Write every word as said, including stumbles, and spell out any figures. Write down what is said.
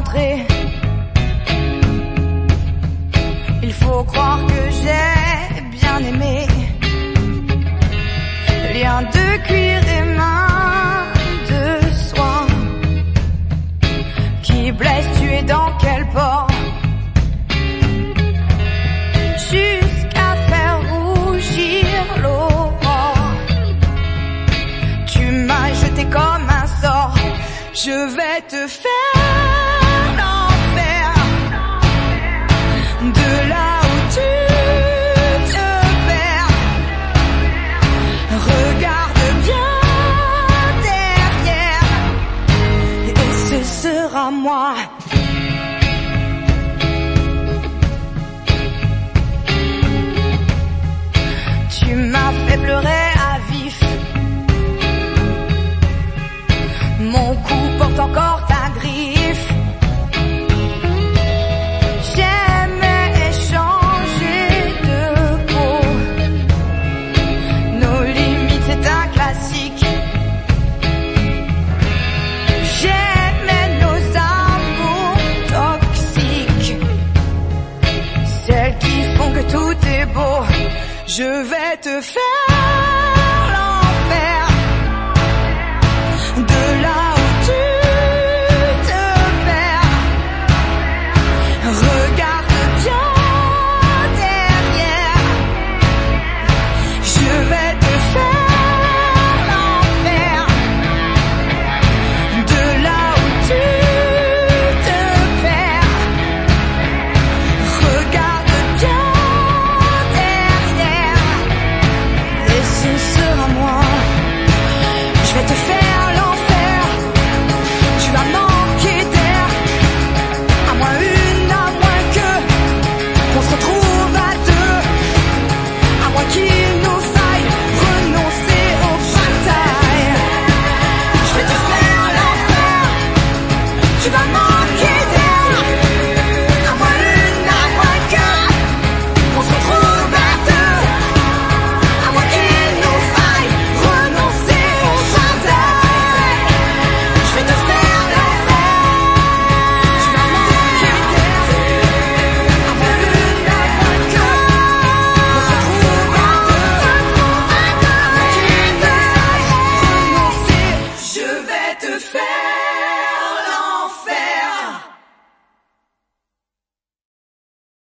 rentrer. Il faut croire que j'ai bien aimé. Lien de cuir et main de soie qui blesse, tu es dans quel port? Jusqu'à faire rougir l'aurore. Tu m'as jeté comme un sort. Je vais te faire l'enfer. De là où tu te perds, regarde bien derrière, et ce sera moi. Tu m'as fait pleurer à vif. Mon cou porte encore ta griffe. J'aimais échanger de peau. Nos limites, c'est un classique. J'aimais nos amours toxiques, celles qui font que tout est beau. Je vais te faire